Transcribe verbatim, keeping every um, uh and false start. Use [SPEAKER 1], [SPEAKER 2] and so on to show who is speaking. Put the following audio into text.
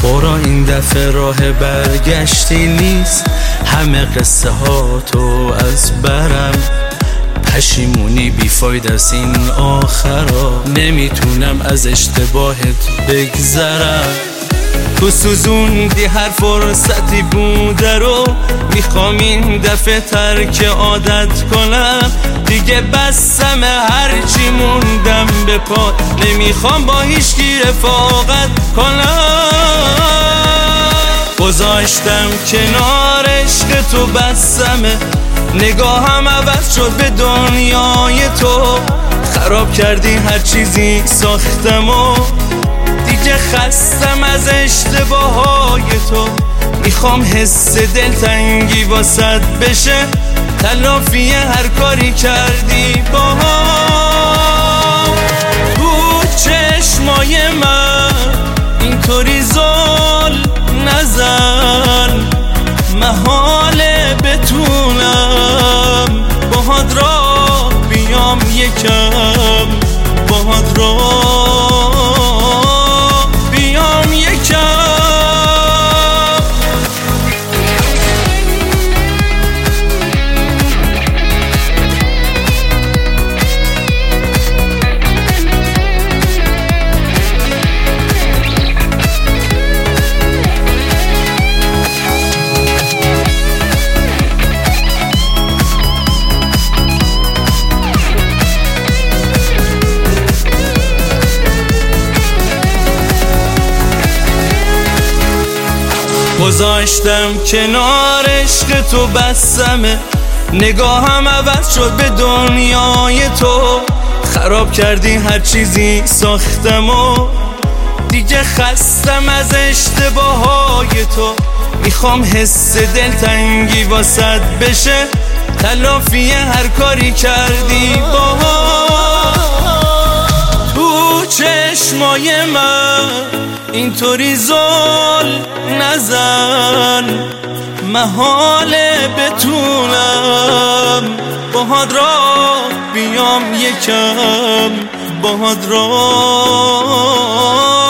[SPEAKER 1] برو این دفعه راه برگشتی نیست، همه قصه ها تو از برم. پشیمونی بیفاید از این آخرا، نمیتونم از اشتباهت بگذرم. تو سوزوندی هر فرصتی بوده رو، میخوام این دفعه ترک عادت کنم. دیگه بسم هرچی موندم به پا، نمیخوام با هیچکی رفاقت کنم. گذاشتم کنار عشق تو بسمه، نگاهم عوض شد به دنیای تو. خراب کردی هر چیزی ساختم و دیگه خستم از اشتباههای تو. میخوام حس دلتنگی واسد بشه، تلافی هر کاری کردی باها. تو چشمای من اینطوری زل نزن، محاله بتونم باهات را بیام یکم، باهات را بیام یکم. گذاشتم کنار عشق تو بسمه، نگاهم عوض شد به دنیای تو. خراب کردی هر چیزی ساختم و دیگه خستم از اشتباههای تو. میخوام حس دلتنگی واسد بشه، تلافی هر کاری کردی باها. تو چشمای من اینطوری زل نزن، محاله بتونم باهات را بیام یکم، باهات را